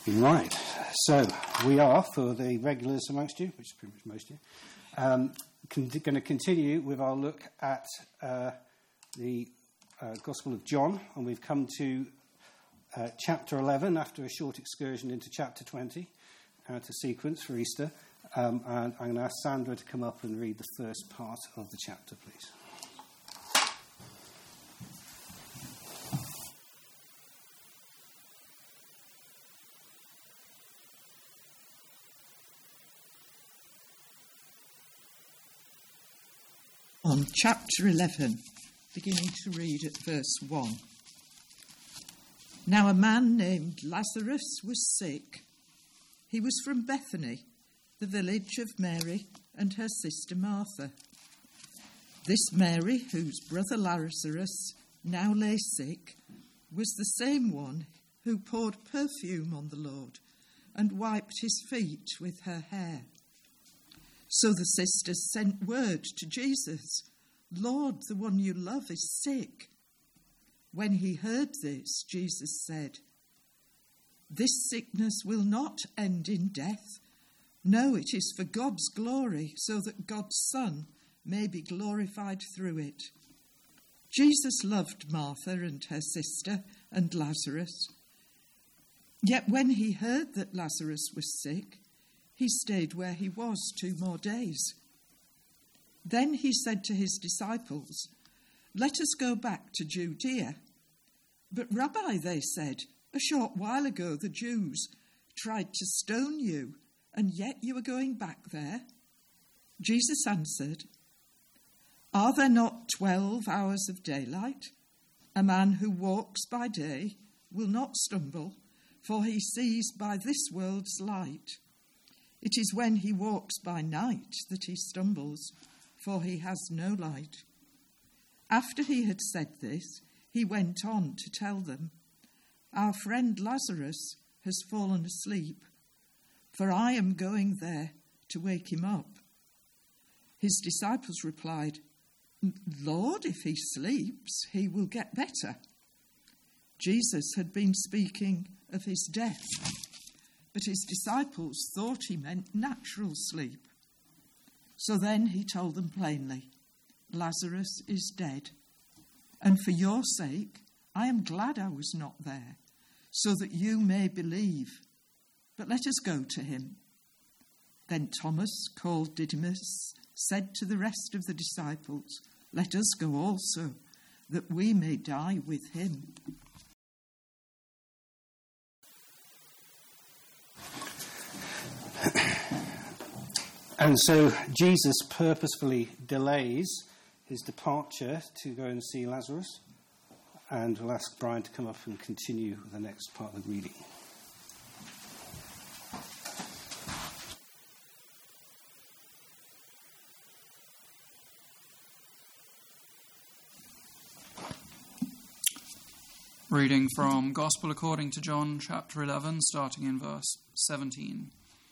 Right, so we are, for the regulars amongst you, which is pretty much most of you, going to continue with our look at the Gospel of John, and we've come to chapter 11 after a short excursion into chapter 20, out of sequence for Easter, and I'm going to ask Sandra to come up and read the first part of the chapter, please. On chapter 11, beginning to read at verse 1. Now a man named Lazarus was sick. He was from Bethany, the village of Mary and her sister Martha. This Mary, whose brother Lazarus now lay sick, was the same one who poured perfume on the Lord and wiped his feet with her hair. So the sisters sent word to Jesus, "Lord, the one you love is sick." When he heard this, Jesus said, "This sickness will not end in death. No, it is for God's glory, so that God's Son may be glorified through it." Jesus loved Martha and her sister and Lazarus. Yet when he heard that Lazarus was sick, he stayed where he was 2 more days. Then he said to his disciples, "Let us go back to Judea." "But Rabbi," they said, "a short while ago the Jews tried to stone you, and yet you are going back there?" Jesus answered, "Are there not 12 hours of daylight? A man who walks by day will not stumble, for he sees by this world's light. It is when he walks by night that he stumbles, for he has no light." After he had said this, he went on to tell them, "Our friend Lazarus has fallen asleep, for I am going there to wake him up." His disciples replied, "Lord, if he sleeps, he will get better." Jesus had been speaking of his death, but his disciples thought he meant natural sleep. So then he told them plainly, "Lazarus is dead, and for your sake I am glad I was not there, so that you may believe. But let us go to him." Then Thomas, called Didymus, said to the rest of the disciples, "Let us go also, that we may die with him." And so Jesus purposefully delays his departure to go and see Lazarus, and we'll ask Brian to come up and continue with the next part of the reading. Reading from Gospel according to John, chapter 11, starting in verse 17.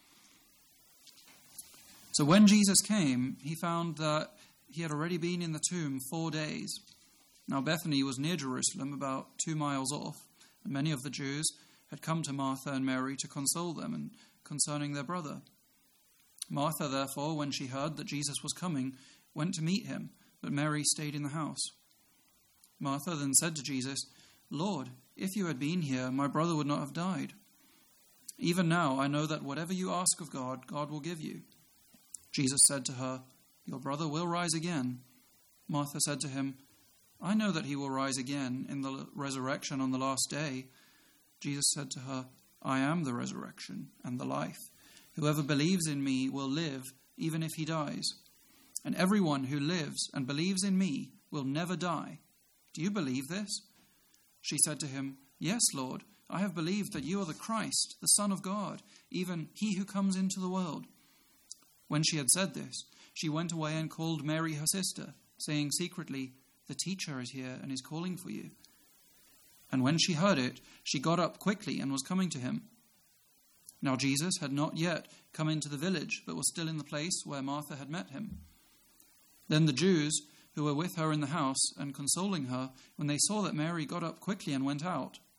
So when Jesus came, he found that he had already been in the tomb 4 days. Now Bethany was near Jerusalem, about 2 miles off, and many of the Jews had come to Martha and Mary to console them concerning their brother. Martha, therefore, when she heard that Jesus was coming, went to meet him, but Mary stayed in the house. Martha then said to Jesus, "Lord, if you had been here, my brother would not have died. Even now I know that whatever you ask of God, God will give you." Jesus said to her, "Your brother will rise again." Martha said to him, "I know that he will rise again in the resurrection on the last day." Jesus said to her, "I am the resurrection and the life. Whoever believes in me will live even if he dies. And everyone who lives and believes in me will never die. Do you believe this?" She said to him, "Yes, Lord, I have believed that you are the Christ, the Son of God, even he who comes into the world." When she had said this, she went away and called Mary her sister, saying secretly, "The teacher is here and is calling for you." And when she heard it, she got up quickly and was coming to him. Now Jesus had not yet come into the village, but was still in the place where Martha had met him. Then the Jews who were with her in the house and consoling her, when they saw that Mary got up quickly and went out,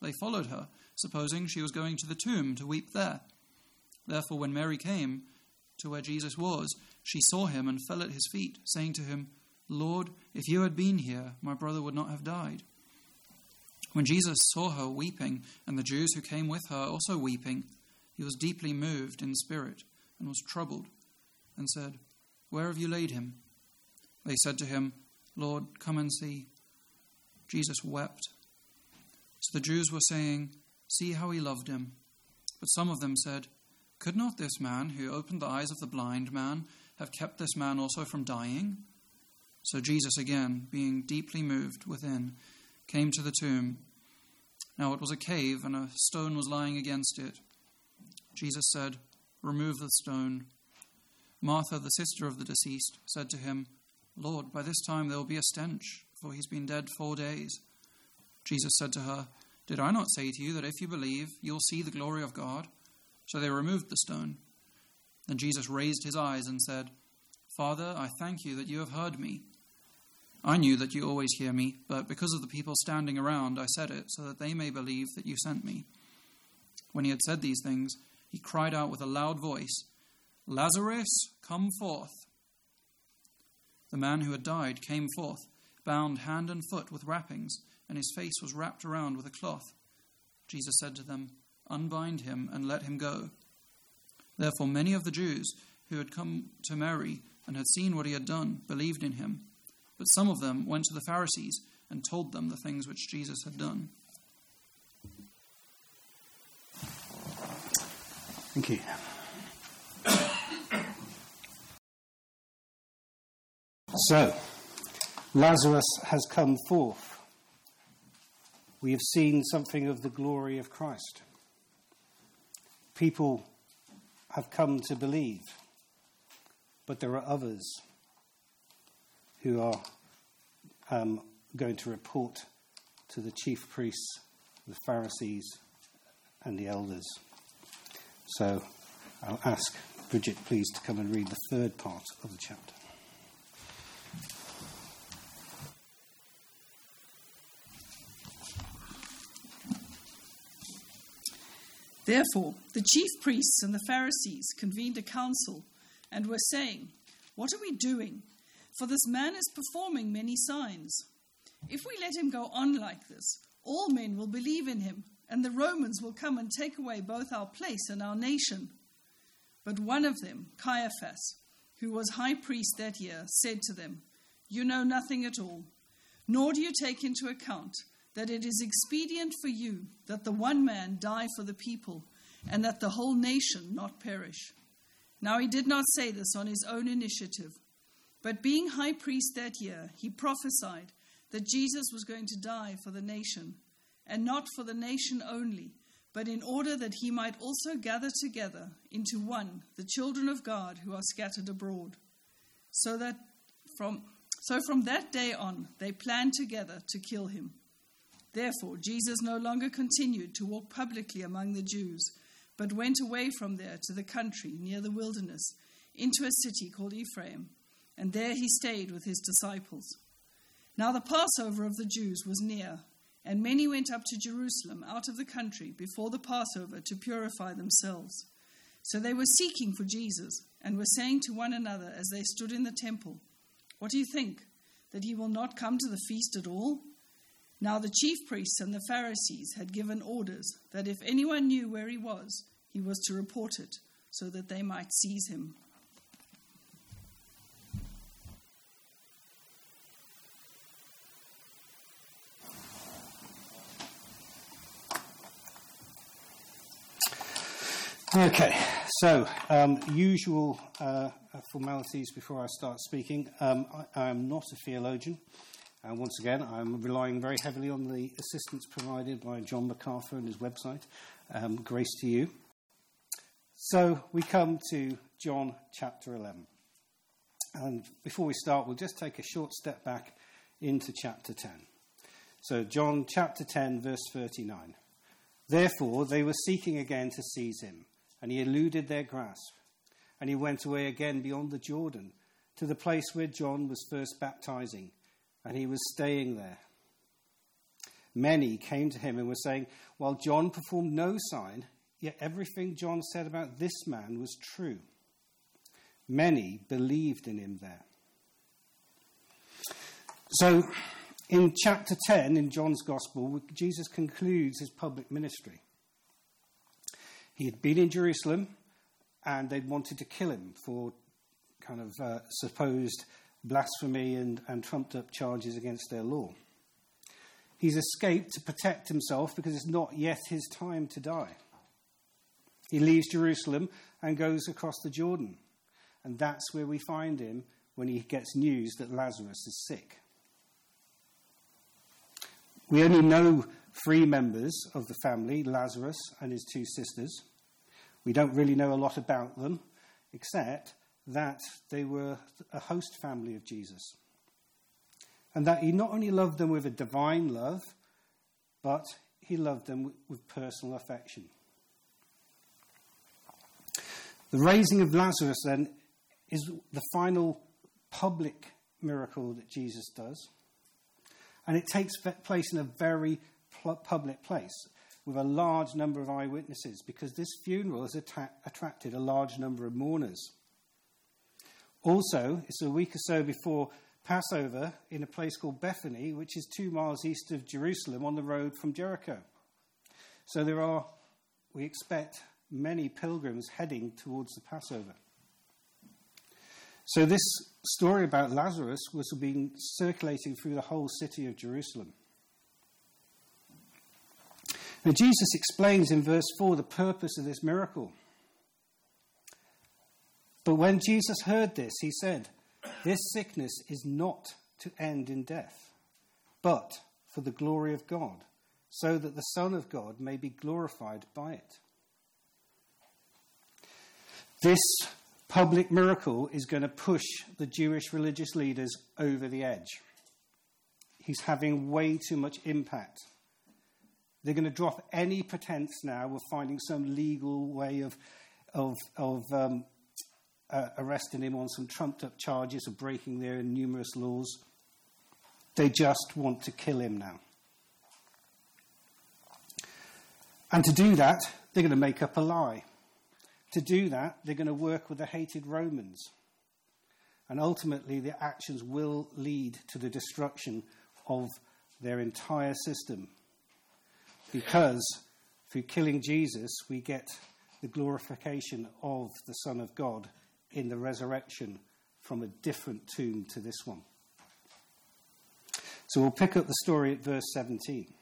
they followed her, supposing she was going to the tomb to weep there. Therefore, when Mary came to where Jesus was, she saw him and fell at his feet, saying to him, "Lord, if you had been here, my brother would not have died." When Jesus saw her weeping, and the Jews who came with her also weeping, he was deeply moved in spirit and was troubled, and said, "Where have you laid him?" They said to him, "Lord, come and see." Jesus wept. So the Jews were saying, "See how he loved him." But some of them said, "Could not this man who opened the eyes of the blind man have kept this man also from dying?" So Jesus, again, being deeply moved within, came to the tomb. Now it was a cave, and a stone was lying against it. Jesus said, "Remove the stone." Martha, the sister of the deceased, said to him, "Lord, by this time there will be a stench, for he's been dead 4 days." Jesus said to her, "Did I not say to you that if you believe, you'll see the glory of God?" So they removed the stone. Then Jesus raised his eyes and said, "Father, I thank you that you have heard me. I knew that you always hear me, but because of the people standing around, I said it, so that they may believe that you sent me." When he had said these things, he cried out with a loud voice, "Lazarus, come forth." The man who had died came forth, bound hand and foot with wrappings, and his face was wrapped around with a cloth. Jesus said to them, "Unbind him and let him go." Therefore many of the Jews who had come to Mary and had seen what he had done believed in him. But some of them went to the Pharisees and told them the things which Jesus had done. Thank you. So, Lazarus has come forth. We have seen something of the glory of Christ. People have come to believe, but there are others who are going to report to the chief priests, the Pharisees, and the elders. So I'll ask Bridget, please, to come and read the third part of the chapter. Therefore, the chief priests and the Pharisees convened a council and were saying, "What are we doing? For this man is performing many signs. If we let him go on like this, all men will believe in him, and the Romans will come and take away both our place and our nation." But one of them, Caiaphas, who was high priest that year, said to them, "You know nothing at all, nor do you take into account that it is expedient for you that the one man die for the people, and that the whole nation not perish." Now he did not say this on his own initiative, but being high priest that year, he prophesied that Jesus was going to die for the nation, and not for the nation only, but in order that he might also gather together into one the children of God who are scattered abroad. So from that day on, they planned together to kill him. Therefore, Jesus no longer continued to walk publicly among the Jews, but went away from there to the country near the wilderness, into a city called Ephraim, and there he stayed with his disciples. Now the Passover of the Jews was near, and many went up to Jerusalem out of the country before the Passover to purify themselves. So they were seeking for Jesus, and were saying to one another as they stood in the temple, "What do you think, that he will not come to the feast at all?" Now the chief priests and the Pharisees had given orders that if anyone knew where he was to report it, so that they might seize him. Okay, so usual formalities before I start speaking. I am not a theologian. Once again, I'm relying very heavily on the assistance provided by John MacArthur and his website. Grace to you. So we come to John chapter 11. And before we start, we'll just take a short step back into chapter 10. So John chapter 10, verse 39. Therefore, they were seeking again to seize him, and he eluded their grasp. And he went away again beyond the Jordan, to the place where John was first baptizing, and he was staying there. many came to him and were saying, "While John performed no sign, yet everything John said about this man was true." Many believed in him there. So, in chapter 10 in John's Gospel, Jesus concludes his public ministry. He had been in Jerusalem, and they'd wanted to kill him for kind of supposed blasphemy and trumped-up charges against their law. He's escaped to protect himself because it's not yet his time to die. He leaves Jerusalem and goes across the Jordan, and that's where we find him when he gets news that Lazarus is sick. We only know 3 members of the family, Lazarus and his 2 sisters. We don't really know a lot about them, except that they were a host family of Jesus. And that he not only loved them with a divine love, but he loved them with personal affection. The raising of Lazarus, then, is the final public miracle that Jesus does. And it takes place in a very public place with a large number of eyewitnesses, because this funeral has attracted a large number of mourners. Also, it's a week or so before Passover in a place called Bethany, which is 2 miles east of Jerusalem on the road from Jericho. So we expect, many pilgrims heading towards the Passover. So this story about Lazarus was being circulating through the whole city of Jerusalem. Now, Jesus explains in verse 4 the purpose of this miracle. But when Jesus heard this, he said, "This sickness is not to end in death, but for the glory of God, so that the Son of God may be glorified by it." This public miracle is going to push the Jewish religious leaders over the edge. He's having way too much impact. They're going to drop any pretense now of finding some legal way of arresting him on some trumped-up charges of breaking their numerous laws. They just want to kill him now. And to do that, they're going to make up a lie. To do that, they're going to work with the hated Romans. And ultimately, their actions will lead to the destruction of their entire system. Because through killing Jesus, we get the glorification of the Son of God in the resurrection from a different tomb to this one. So we'll pick up the story at verse 17.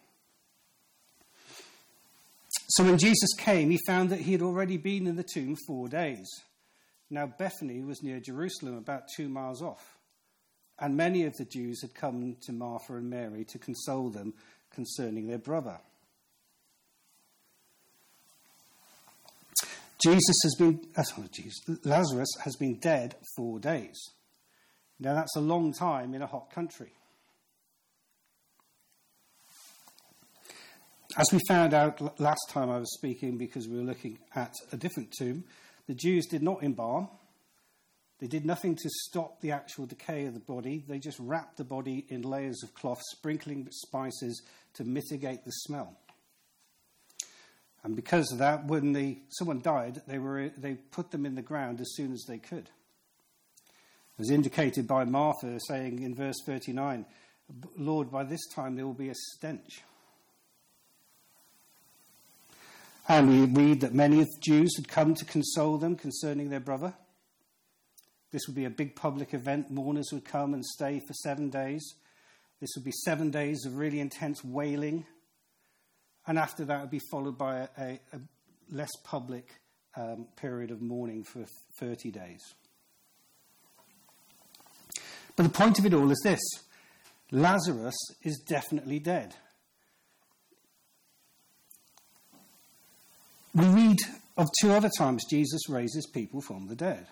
So when Jesus came, he found that he had already been in the tomb 4 days. Now Bethany was near Jerusalem, about 2 miles off. And many of the Jews had come to Martha and Mary to console them concerning their brother. Lazarus has been dead 4 days. Now that's a long time in a hot country. As we found out last time I was speaking, because we were looking at a different tomb, the Jews did not embalm. They did nothing to stop the actual decay of the body. They just wrapped the body in layers of cloth, sprinkling spices to mitigate the smell. And because of that, when someone died, they put them in the ground as soon as they could. As indicated by Martha saying in verse 39, "Lord, by this time there will be a stench." And we read that many of the Jews had come to console them concerning their brother. This would be a big public event. Mourners would come and stay for 7 days. This would be 7 days of really intense wailing. And after that would be followed by a less public period of mourning for 30 days. But the point of it all is this: Lazarus is definitely dead. We read of 2 other times Jesus raises people from the dead.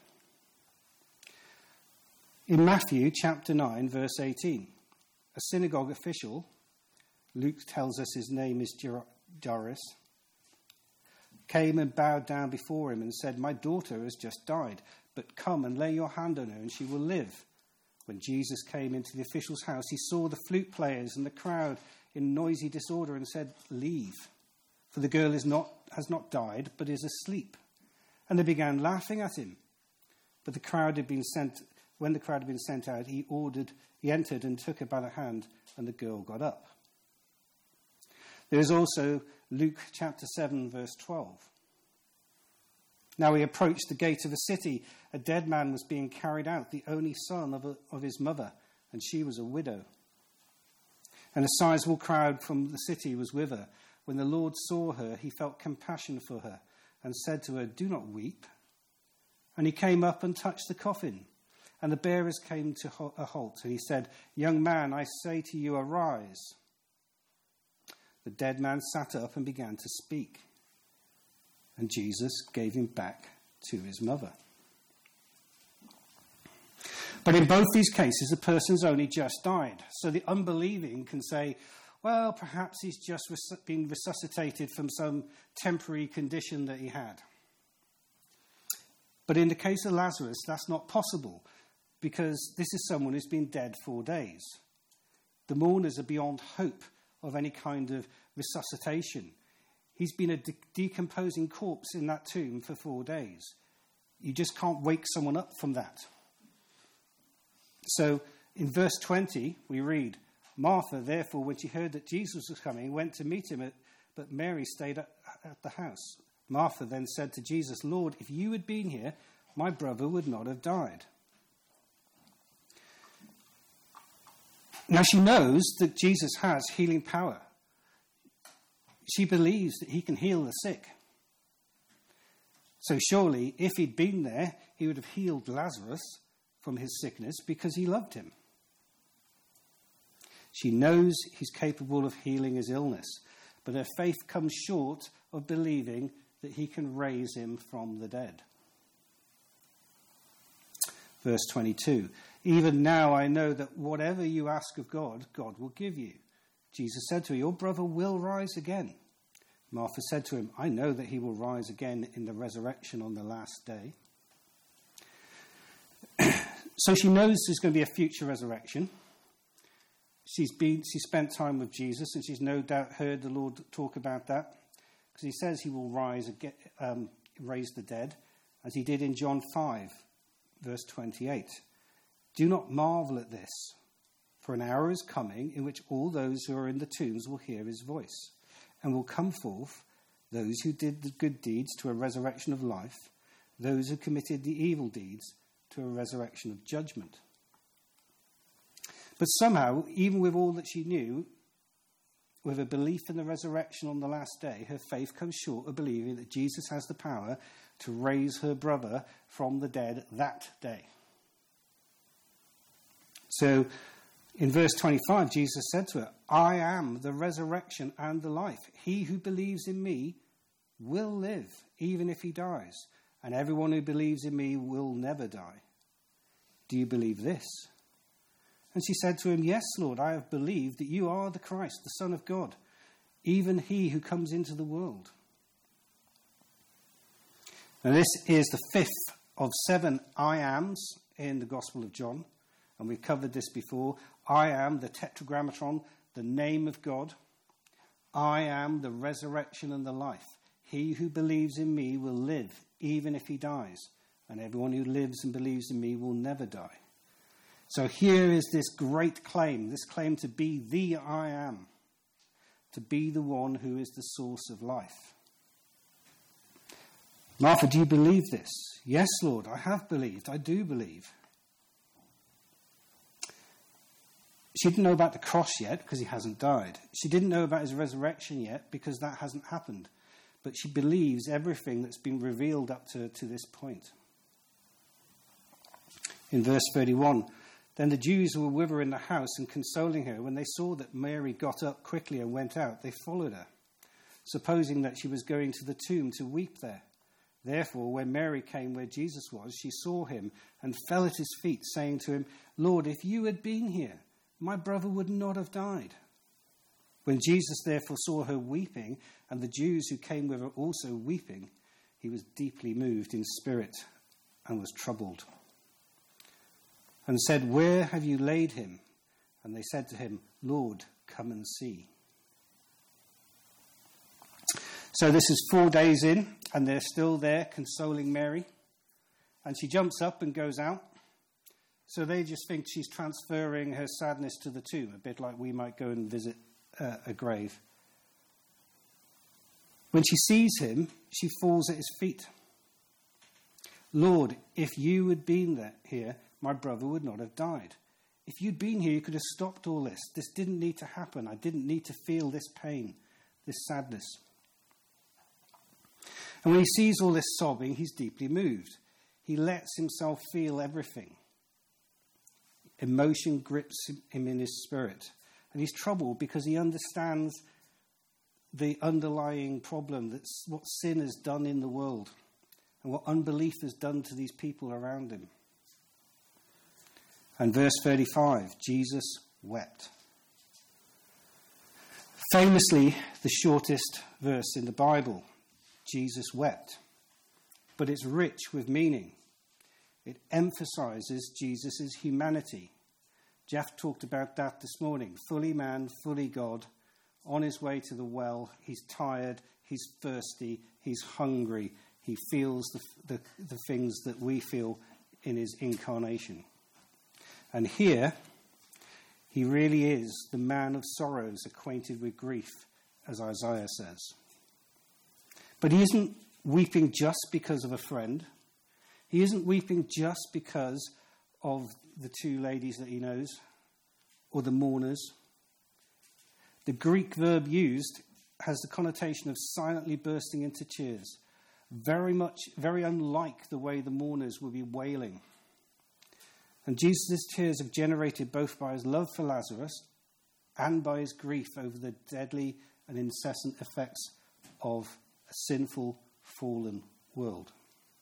In Matthew chapter 9, verse 18, a synagogue official, Luke tells us his name is Jairus, came and bowed down before him and said, "My daughter has just died, but come and lay your hand on her and she will live." When Jesus came into the official's house, he saw the flute players and the crowd in noisy disorder and said, "Leave, for the girl has not died, but is asleep." And they began laughing at him. But when the crowd had been sent out, he entered and took her by the hand, and the girl got up. There is also Luke chapter 7, verse 12. Now he approached the gate of a city. A dead man was being carried out, the only son of his mother, and she was a widow. And a sizable crowd from the city was with her. When the Lord saw her, he felt compassion for her and said to her, "Do not weep." And he came up and touched the coffin. And the bearers came to a halt. And he said, "Young man, I say to you, arise." The dead man sat up and began to speak. And Jesus gave him back to his mother. But in both these cases, the person's only just died. So the unbelieving can say, well, perhaps he's just been resuscitated from some temporary condition that he had. But in the case of Lazarus, that's not possible, because this is someone who's been dead 4 days. The mourners are beyond hope of any kind of resuscitation. He's been a decomposing corpse in that tomb for 4 days. You just can't wake someone up from that. So in verse 20, we read, Martha, therefore, when she heard that Jesus was coming, went to meet him, but Mary stayed at the house. Martha then said to Jesus, "Lord, if you had been here, my brother would not have died." Now she knows that Jesus has healing power. She believes that he can heal the sick. So surely, if he'd been there, he would have healed Lazarus from his sickness because he loved him. She knows he's capable of healing his illness, but her faith comes short of believing that he can raise him from the dead. Verse 22, "Even now I know that whatever you ask of God, God will give you." Jesus said to her, "Your brother will rise again." Martha said to him, "I know that he will rise again in the resurrection on the last day." So she knows there's going to be a future resurrection. She spent time with Jesus, and she's no doubt heard the Lord talk about that, because he says he will raise the dead, as he did in John 5, verse 28. "Do not marvel at this, for an hour is coming in which all those who are in the tombs will hear his voice, and will come forth, those who did the good deeds to a resurrection of life, those who committed the evil deeds to a resurrection of judgment." But somehow, even with all that she knew, with a belief in the resurrection on the last day, her faith comes short of believing that Jesus has the power to raise her brother from the dead that day. So, in verse 25, Jesus said to her, "I am the resurrection and the life. He who believes in me will live, even if he dies. And everyone who believes in me will never die. Do you believe this?" And she said to him, "Yes, Lord, I have believed that you are the Christ, the Son of God, even he who comes into the world." Now this is the fifth of 7 I ams in the Gospel of John. And we've covered this before. I am the tetragrammaton, the name of God. I am the resurrection and the life. He who believes in me will live, even if he dies. And everyone who lives and believes in me will never die. So here is this great claim, this claim to be the I am, to be the one who is the source of life. Martha, do you believe this? Yes, Lord, I have believed. I do believe. She didn't know about the cross yet because he hasn't died. She didn't know about his resurrection yet because that hasn't happened. But she believes everything that's been revealed up to this point. In verse 31, "Then the Jews who were with her in the house and consoling her, when they saw that Mary got up quickly and went out, they followed her, supposing that she was going to the tomb to weep there. Therefore, when Mary came where Jesus was, she saw him and fell at his feet, saying to him, 'Lord, if you had been here, my brother would not have died.' When Jesus therefore saw her weeping, and the Jews who came with her also weeping, he was deeply moved in spirit and was troubled, and said, 'Where have you laid him?' And they said to him, 'Lord, come and see.' So this is 4 days in, and they're still there consoling Mary. And she jumps up and goes out. So they just think she's transferring her sadness to the tomb, a bit like we might go and visit a grave. When she sees him, she falls at his feet. Lord, if you had been here, my brother would not have died. If you'd been here, you could have stopped all this. This didn't need to happen. I didn't need to feel this pain, this sadness. And when he sees all this sobbing, he's deeply moved. He lets himself feel everything. Emotion grips him in his spirit. And he's troubled because he understands the underlying problem, that's what sin has done in the world and what unbelief has done to these people around him. And verse 35, Jesus wept. Famously, the shortest verse in the Bible, Jesus wept. But it's rich with meaning. It emphasizes Jesus' humanity. Jeff talked about that this morning. Fully man, fully God, on his way to the well. He's tired, he's thirsty, he's hungry. He feels the things that we feel in his incarnation. And here, he really is the man of sorrows, acquainted with grief, as Isaiah says. But he isn't weeping just because of a friend. He isn't weeping just because of the two ladies that he knows, or the mourners. The Greek verb used has the connotation of silently bursting into tears, very unlike the way the mourners will be wailing. And Jesus' tears are generated both by his love for Lazarus and by his grief over the deadly and incessant effects of a sinful, fallen world.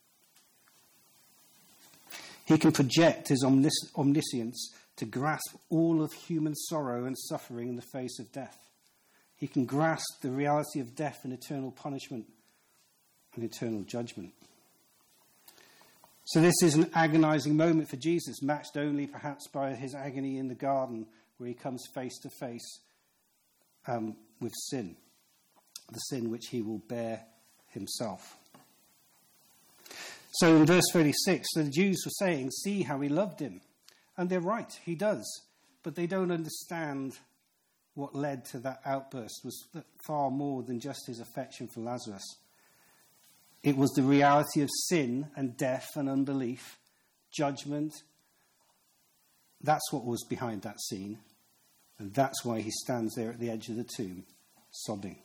He can project his omniscience to grasp all of human sorrow and suffering in the face of death. He can grasp the reality of death and eternal punishment and eternal judgment. So this is an agonizing moment for Jesus, matched only perhaps by his agony in the garden, where he comes face to face with sin, the sin which he will bear himself. So in verse 36, the Jews were saying, see how he loved him. And they're right, he does. But they don't understand what led to that outburst was far more than just his affection for Lazarus. It was the reality of sin and death and unbelief, judgment. That's what was behind that scene. And that's why he stands there at the edge of the tomb, sobbing.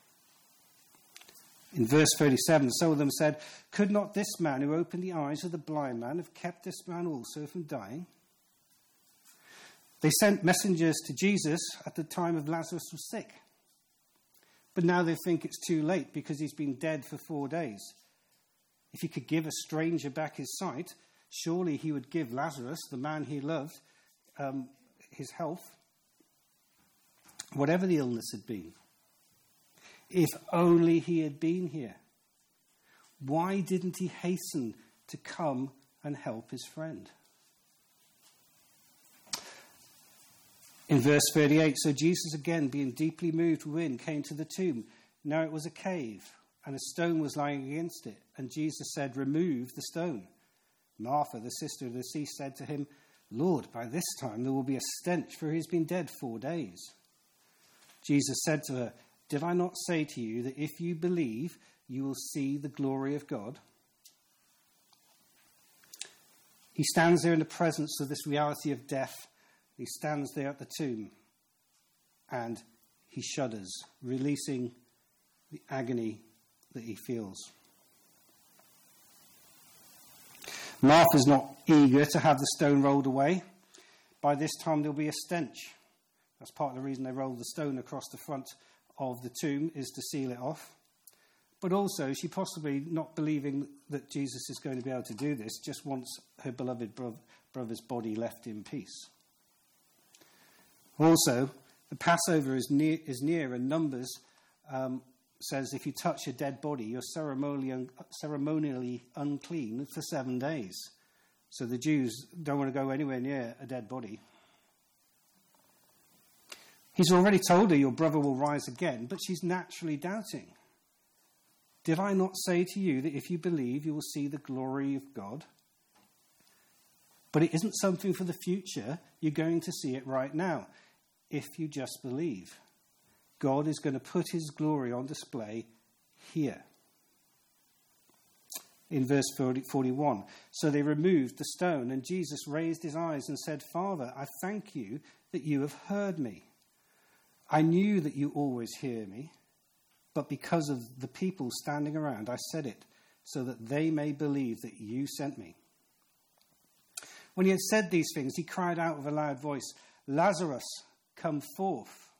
In verse 37, some of them said, could not this man who opened the eyes of the blind man have kept this man also from dying? They sent messengers to Jesus at the time of Lazarus was sick. But now they think it's too late because he's been dead for 4 days. If he could give a stranger back his sight, surely he would give Lazarus, the man he loved, his health, whatever the illness had been. If only he had been here. Why didn't he hasten to come and help his friend? In verse 38, so Jesus again, being deeply moved within, came to the tomb. Now it was a cave, and a stone was lying against it. And Jesus said, remove the stone. Martha, the sister of the deceased, said to him, Lord, by this time there will be a stench, for he has been dead 4 days. Jesus said to her, did I not say to you that if you believe, you will see the glory of God? He stands there in the presence of this reality of death. He stands there at the tomb and he shudders, releasing the agony that he feels. Martha's not eager to have the stone rolled away. By this time there'll be a stench. That's part of the reason they rolled the stone across the front of the tomb, is to seal it off. But also, she possibly not believing that Jesus is going to be able to do this, just wants her beloved brother's body left in peace. Also, the Passover is near, and Numbers says if you touch a dead body, you're ceremonially unclean for 7 days. So the Jews don't want to go anywhere near a dead body. He's already told her your brother will rise again, but she's naturally doubting. Did I not say to you that if you believe, you will see the glory of God? But it isn't something for the future. You're going to see it right now, if you just believe. God is going to put his glory on display here. In verse 41, so they removed the stone, and Jesus raised his eyes and said, Father, I thank you that you have heard me. I knew that you always hear me, but because of the people standing around, I said it, so that they may believe that you sent me. When he had said these things, he cried out with a loud voice, Lazarus, come forth.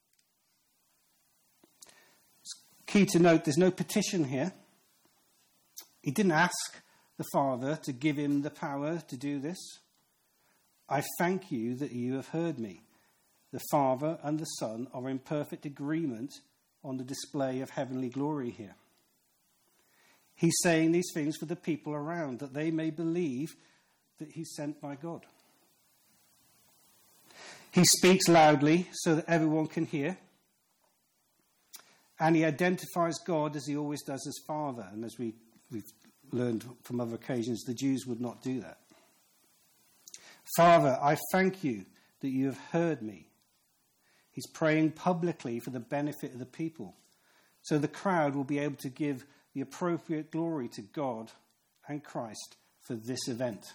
It's key to note there's no petition here. He didn't ask the Father to give him the power to do this. I thank you that you have heard me. The Father and the Son are in perfect agreement on the display of heavenly glory here. He's saying these things for the people around, that they may believe that he's sent by God. He speaks loudly so that everyone can hear. And he identifies God as he always does as Father. And as we've learned from other occasions, the Jews would not do that. Father, I thank you that you have heard me. He's praying publicly for the benefit of the people, so the crowd will be able to give the appropriate glory to God and Christ for this event.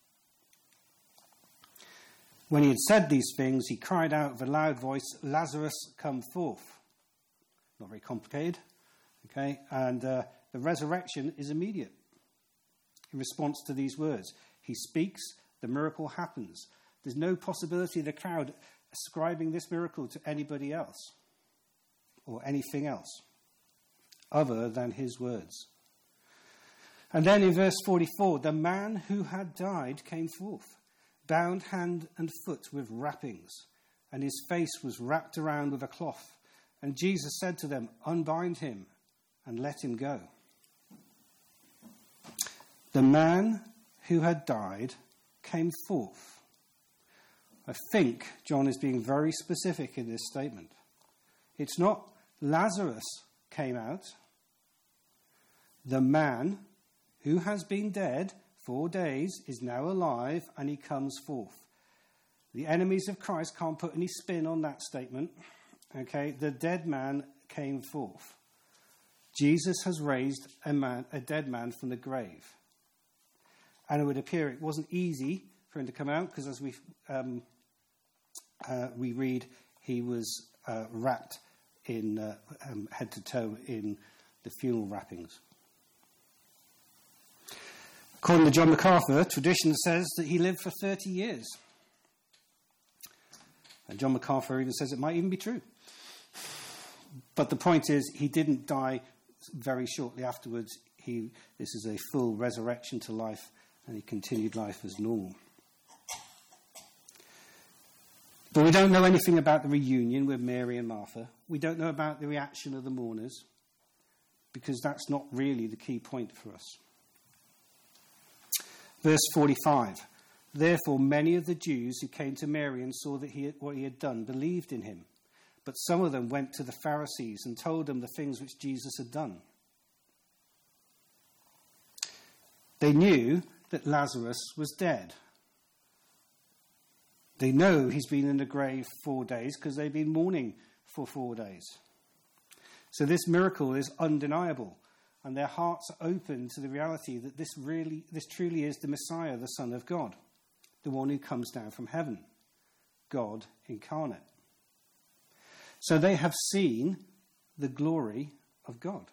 When he had said these things, he cried out with a loud voice, Lazarus, come forth. Not very complicated, okay? And the resurrection is immediate. In response to these words, he speaks, the miracle happens. There's no possibility of the crowd ascribing this miracle to anybody else or anything else other than his words. And then in verse 44, the man who had died came forth, bound hand and foot with wrappings, and his face was wrapped around with a cloth. And Jesus said to them, unbind him and let him go. The man who had died came forth. I think John is being very specific in this statement. It's not Lazarus came out. The man who has been dead 4 days is now alive, and he comes forth. The enemies of Christ can't put any spin on that statement. Okay, the dead man came forth. Jesus has raised a dead man from the grave. And it would appear it wasn't easy for him to come out, because as we read, he was wrapped in head to toe in the funeral wrappings. According to John MacArthur, tradition says that he lived for 30 years. And John MacArthur even says it might even be true. But the point is, he didn't die very shortly afterwards. This is a full resurrection to life, and he continued life as normal. But we don't know anything about the reunion with Mary and Martha. We don't know about the reaction of the mourners, because that's not really the key point for us. Verse 45, therefore many of the Jews who came to Mary and saw that what he had done believed in him. But some of them went to the Pharisees and told them the things which Jesus had done. They knew that Lazarus was dead. They know he's been in the grave 4 days because they've been mourning for 4 days. So this miracle is undeniable, and their hearts are open to the reality that this truly is the Messiah, the Son of God, the one who comes down from heaven, God incarnate. So they have seen the glory of God.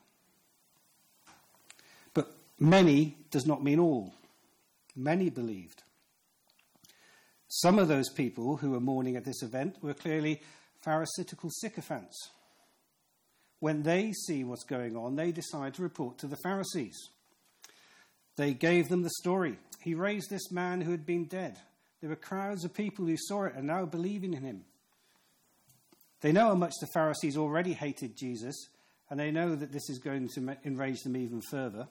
But many does not mean all. Many believed. Some of those people who were mourning at this event were clearly Pharisaical sycophants. When they see what's going on, they decide to report to the Pharisees. They gave them the story. He raised this man who had been dead. There were crowds of people who saw it and now believing in him. They know how much the Pharisees already hated Jesus, and they know that this is going to enrage them even further.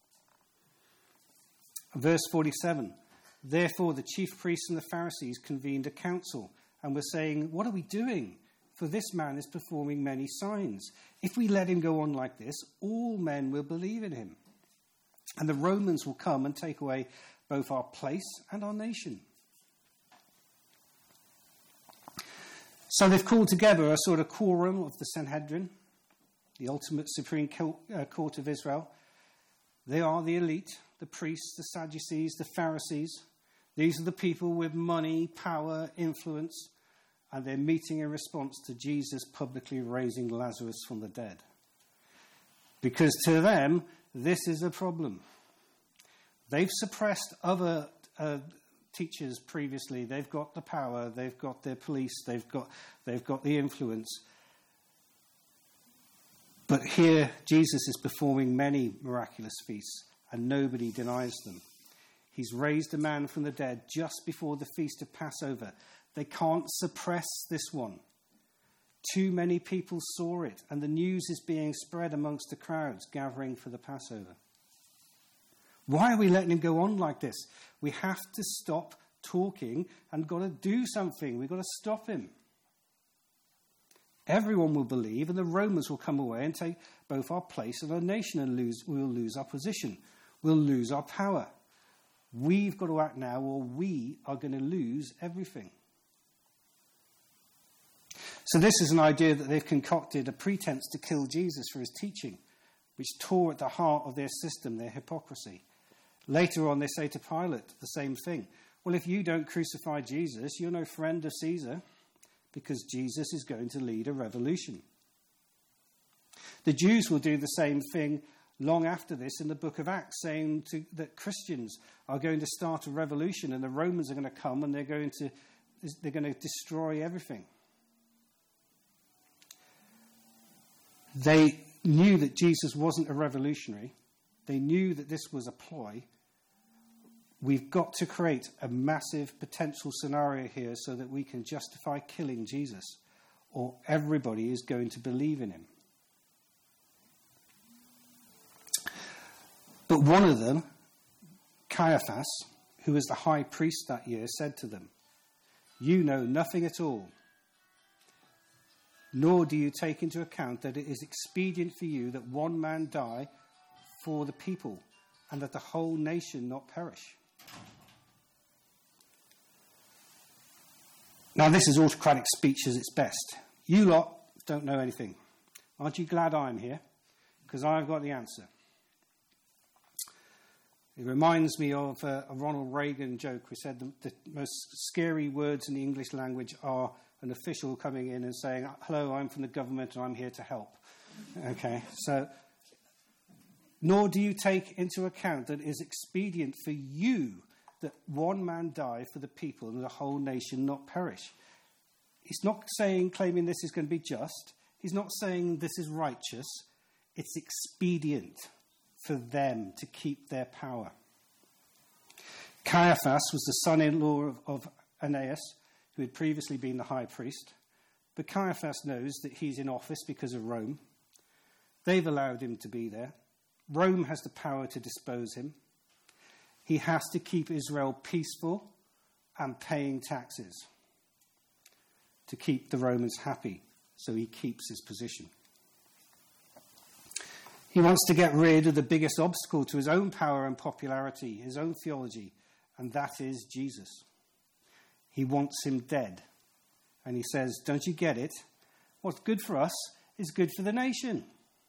Verse 47, therefore the chief priests and the Pharisees convened a council and were saying, what are we doing? for this man is performing many signs. If we let him go on like this, all men will believe in him. And the Romans will come and take away both our place and our nation. So they've called together a sort of quorum of the Sanhedrin, the ultimate supreme court of Israel. They are the elite, the priests, the Sadducees, the Pharisees. These are the people with money, power, influence, and they're meeting in response to Jesus publicly raising Lazarus from the dead. Because to them, this is a problem. They've suppressed other teachers previously. They've got the power, they've got their police, they've got the influence. But here, Jesus is performing many miraculous feasts, and nobody denies them. He's raised a man from the dead just before the feast of Passover. They can't suppress this one. Too many people saw it, and the news is being spread amongst the crowds gathering for the Passover. Why are we letting him go on like this? We have to stop talking and got to do something. We've got to stop him. Everyone will believe, and the Romans will come away and take both our place and our nation, and we'll lose our position. We'll lose our power. We've got to act now, or we are going to lose everything. So this is an idea that they've concocted, a pretense to kill Jesus for his teaching, which tore at the heart of their system, their hypocrisy. Later on, they say to Pilate the same thing. Well, if you don't crucify Jesus, you're no friend of Caesar, because Jesus is going to lead a revolution. The Jews will do the same thing long after this in the book of Acts, saying that Christians are going to start a revolution and the Romans are going to come and they're going to destroy everything. They knew that Jesus wasn't a revolutionary. They knew that this was a ploy. We've got to create a massive potential scenario here so that we can justify killing Jesus, or everybody is going to believe in him. But one of them, Caiaphas, who was the high priest that year, said to them, "You know nothing at all, nor do you take into account that it is expedient for you that one man die for the people, and that the whole nation not perish." Now, this is autocratic speech at its best. You lot don't know anything. Aren't you glad I'm here? Because I've got the answer. It reminds me of a Ronald Reagan joke who said the most scary words in the English language are an official coming in and saying, "Hello, I'm from the government and I'm here to help." Okay, so, nor do you take into account that it is expedient for you that one man die for the people and the whole nation not perish. He's not claiming this is going to be just. He's not saying this is righteous. It's expedient for them to keep their power. Caiaphas was the son-in-law of Annas, who had previously been the high priest. But Caiaphas knows that he's in office because of Rome. They've allowed him to be there. Rome has the power to dispose him. He has to keep Israel peaceful and paying taxes to keep the Romans happy, so he keeps his position. He wants to get rid of the biggest obstacle to his own power and popularity, his own theology, and that is Jesus. He wants him dead. And he says, "Don't you get it? What's good for us is good for the nation.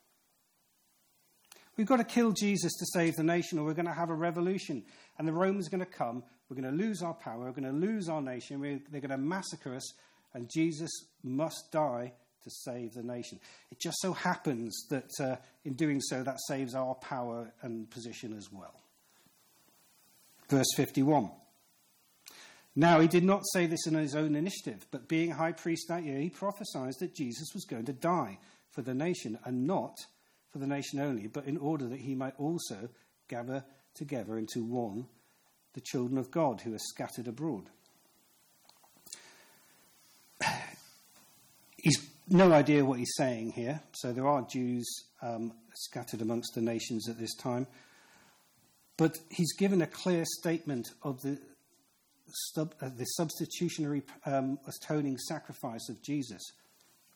We've got to kill Jesus to save the nation, or we're going to have a revolution. And the Romans are going to come. We're going to lose our power. We're going to lose our nation. They're going to massacre us. And Jesus must die to save the nation." It just so happens that in doing so, that saves our power and position as well. Verse 51. Now, he did not say this in his own initiative, but being high priest that year, he prophesied that Jesus was going to die for the nation, and not for the nation only, but in order that he might also gather together into one the children of God who are scattered abroad. He's no idea what he's saying here. So there are Jews scattered amongst the nations at this time. But he's given a clear statement of the substitutionary atoning sacrifice of Jesus.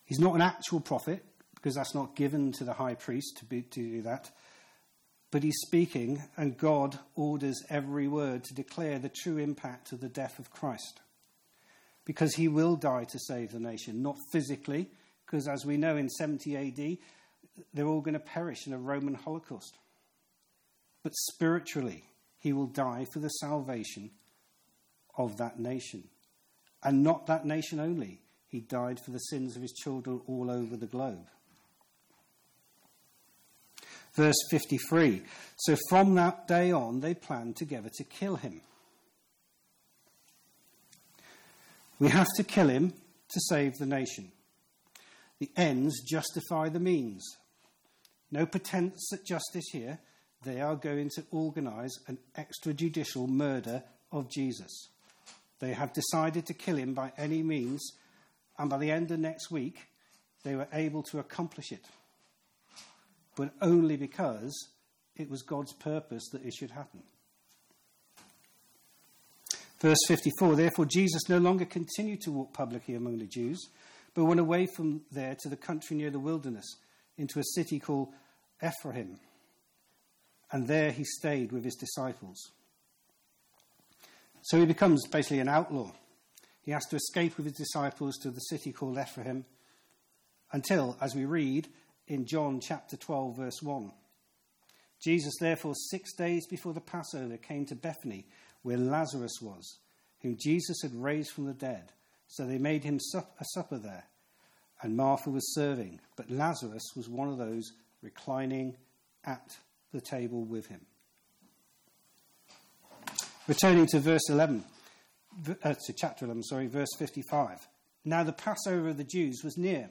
He's not an actual prophet, because that's not given to the high priest to do that. But he's speaking, and God orders every word to declare the true impact of the death of Christ. Because he will die to save the nation, not physically, because as we know in 70 AD, they're all going to perish in a Roman Holocaust. But spiritually, he will die for the salvation of that nation. And not that nation only. He died for the sins of his children all over the globe. Verse 53. So from that day on, they planned together to kill him. We have to kill him to save the nation. The ends justify the means. No pretense at justice here. They are going to organise an extrajudicial murder of Jesus. They have decided to kill him by any means, and by the end of next week, they were able to accomplish it. But only because it was God's purpose that it should happen. Verse 54, therefore Jesus no longer continued to walk publicly among the Jews, but went away from there to the country near the wilderness, into a city called Ephraim. And there he stayed with his disciples. So he becomes basically an outlaw. He has to escape with his disciples to the city called Ephraim, until, as we read in John chapter 12, verse 1, Jesus, therefore, 6 days before the Passover, came to Bethany, where Lazarus was, whom Jesus had raised from the dead. So they made him a supper there, and Martha was serving, but Lazarus was one of those reclining at the table with him. Returning to verse 11, to chapter 11, verse 55. Now the Passover of the Jews was near,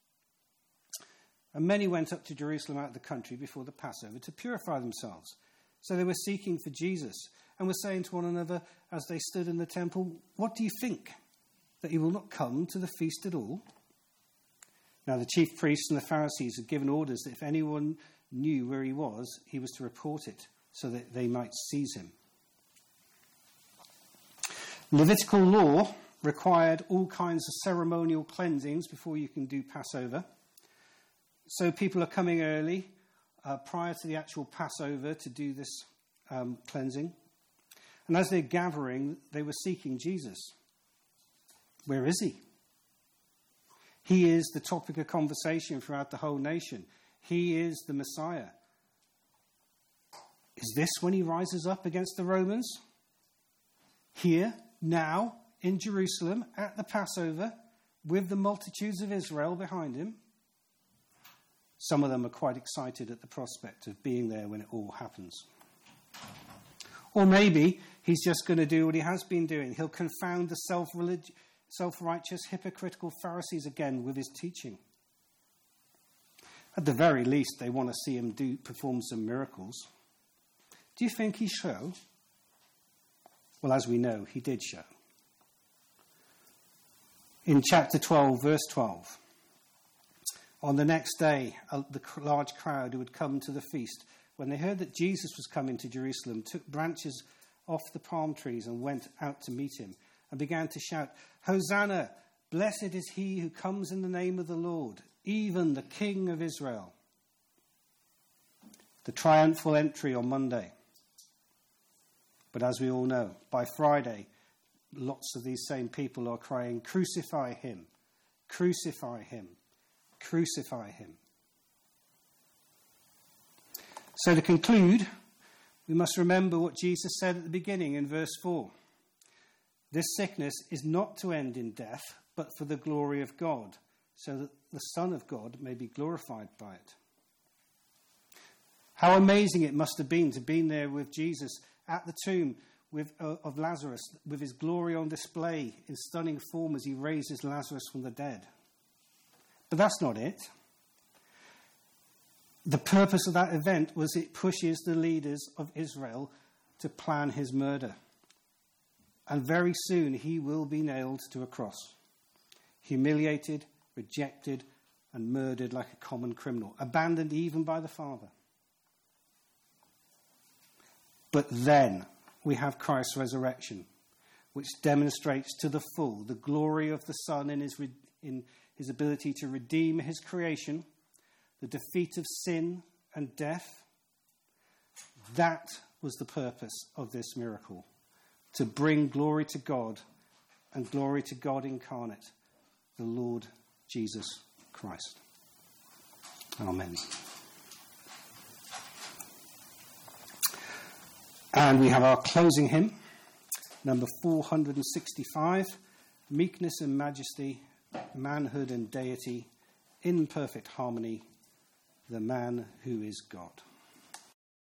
and many went up to Jerusalem out of the country before the Passover to purify themselves. So they were seeking for Jesus, and were saying to one another as they stood in the temple, what do you think? That he will not come to the feast at all? Now the chief priests and the Pharisees had given orders that if anyone knew where he was, he was to report it, so that they might seize him. Levitical law required all kinds of ceremonial cleansings before you can do Passover. So people are coming early, prior to the actual Passover, to do this cleansing. And as they're gathering, they were seeking Jesus. Where is he? He is the topic of conversation throughout the whole nation. He is the Messiah. Is this when he rises up against the Romans? Here, now, in Jerusalem, at the Passover, with the multitudes of Israel behind him? Some of them are quite excited at the prospect of being there when it all happens. Or maybe he's just going to do what he has been doing. He'll confound the self-righteous, hypocritical Pharisees again with his teaching. At the very least, they want to see him perform some miracles. Do you think he showed? Well, as we know, he did show. In chapter 12, verse 12, on the next day, the large crowd who had come to the feast, when they heard that Jesus was coming to Jerusalem, took branches off the palm trees and went out to meet him and began to shout, Hosanna! Blessed is he who comes in the name of the Lord, even the King of Israel. The triumphal entry on Monday. But as we all know, by Friday, lots of these same people are crying, crucify him, crucify him, crucify him. So to conclude, we must remember what Jesus said at the beginning in verse 4. This sickness is not to end in death, but for the glory of God, so that the Son of God may be glorified by it. How amazing it must have been to be there with Jesus at the tomb of Lazarus, with his glory on display in stunning form as he raises Lazarus from the dead. But that's not it. The purpose of that event was it pushes the leaders of Israel to plan his murder. And very soon he will be nailed to a cross, humiliated, rejected, and murdered like a common criminal, abandoned even by the Father. But then we have Christ's resurrection, which demonstrates to the full the glory of the Son in his ability to redeem his creation, the defeat of sin and death. That was the purpose of this miracle, to bring glory to God and glory to God incarnate, the Lord Jesus Christ. Amen. And we have our closing hymn, number 465, Meekness and Majesty, Manhood and Deity, in perfect harmony, the man who is God.